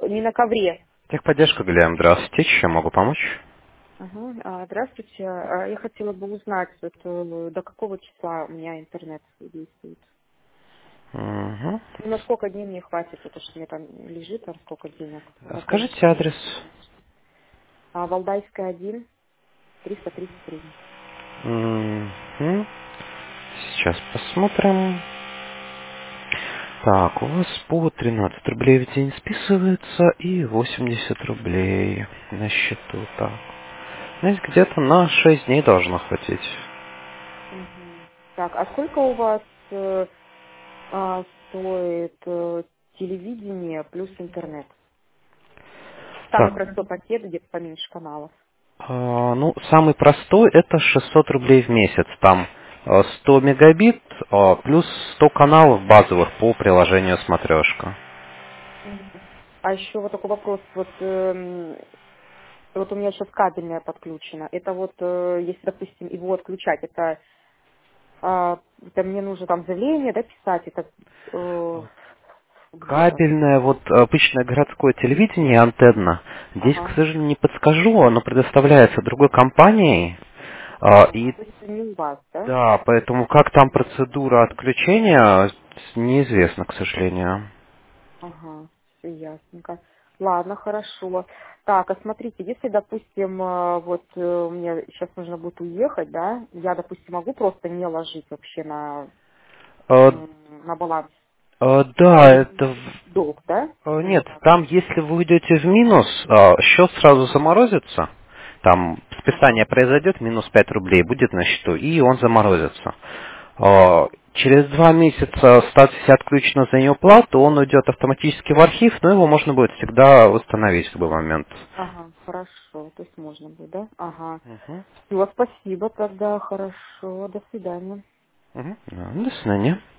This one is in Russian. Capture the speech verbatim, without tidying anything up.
не на ковре. Техподдержка, Галям, здравствуйте. Чем могу помочь? Ага. А, Здравствуйте. А, Я хотела бы узнать, вот, э, до какого числа у меня интернет действует. Угу. И на сколько дней мне хватит, потому что мне там лежит, там сколько денег на Скажите получение. адрес. А, Валдайская один, триста тридцать три. Мгм. Сейчас посмотрим. Так, у вас по тринадцать рублей в день списывается и восемьдесят рублей на счету. Так. Знаете, где-то на шесть дней должно хватить. Мгм. Так, а сколько у вас э, а, стоит э, телевидение плюс интернет? Самый Так, простой пакет, где поменьше каналов. а, ну, самый простой это шестьсот рублей в месяц. Там а, сто мегабит а, плюс сто каналов базовых по приложению смотрешка. Мгм. А еще вот такой вопрос. Вот эм, Вот у меня сейчас кабельная подключена. Это вот, э, если, допустим, его отключать, это, а, это мне нужно там заявление, да, писать, это э, где-то. Кабельное, вот обычное городское телевидение, антенна. Здесь, к Ага. сожалению, не подскажу, оно предоставляется другой компанией. а, И Ага. То есть не у вас, да? да, поэтому как там процедура отключения, неизвестно, к сожалению. Ага. Все ясненько. Ладно, хорошо. Так, а смотрите, если, допустим, э, вот э, мне сейчас нужно будет уехать, да, я, допустим, могу просто не ложить вообще на, Э, м, на баланс э, Да, или это... долг, да? э, Или Нет, как? там, если вы уйдете в минус, э, счет сразу заморозится. Там Ага. списание произойдет, минус пять рублей будет на счету, и он заморозится. Ага. А, Через два месяца статус если отключено за неуплату, он уйдет автоматически в архив, но его можно будет всегда восстановить в любой момент. Ага, хорошо, то есть можно будет, да? Ага. Мгм. Все, спасибо тогда, хорошо, до свидания. Мгм. Да, до свидания.